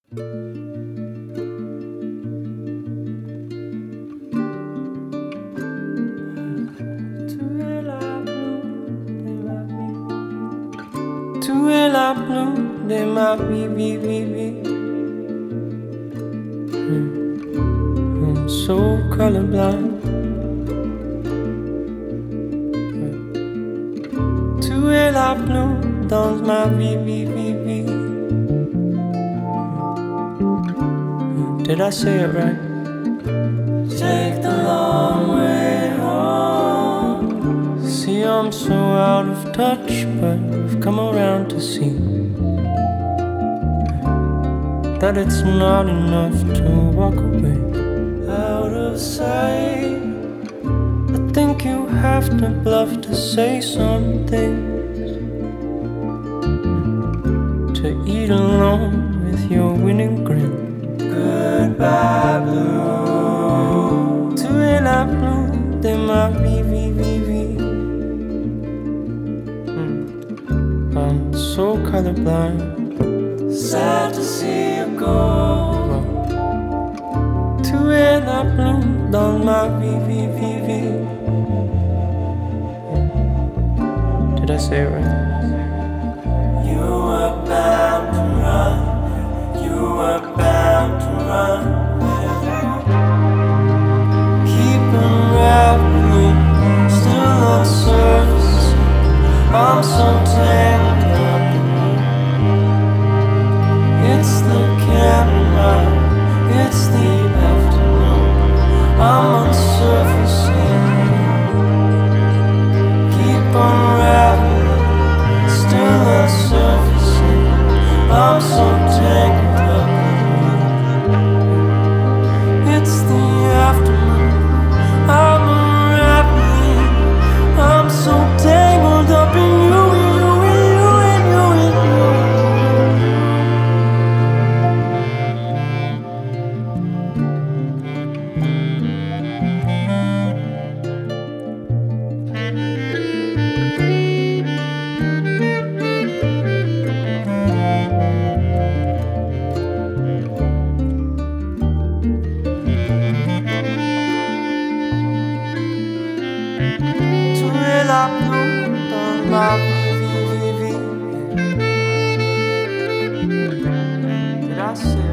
Tout est la blue de ma vie, vie, vie, vie. I'm so colorblind. Tout est la blue dans ma vie, vie, vie, vie. Did I say it right? Take the long way home. See, I'm so out of touch, but I've come around to see that it's not enough to walk away. Out of sight, I think you have to bluff to say some things, to eat alone with your winning grin. Goodbye blue, tu es la blue de ma vie, vie, vie, vie. I'm so colorblind, sad to see you go. Tu es la blue dans ma vie, vie, vie, vie. Did I say it right? You were bound to run. You were bound to run. Keep unraveling, still on surface. I'm so tangled up. It's the camera, it's the afternoon. I'm unsurfacing. Keep unraveling, still unsurfacing. I'm so tangled up. It's the afternoon. I'm unraveling. I'm so tangled up in you, in you, in you, in you, in you. Tu es la blue dans ma vie, vie, vie. Did I say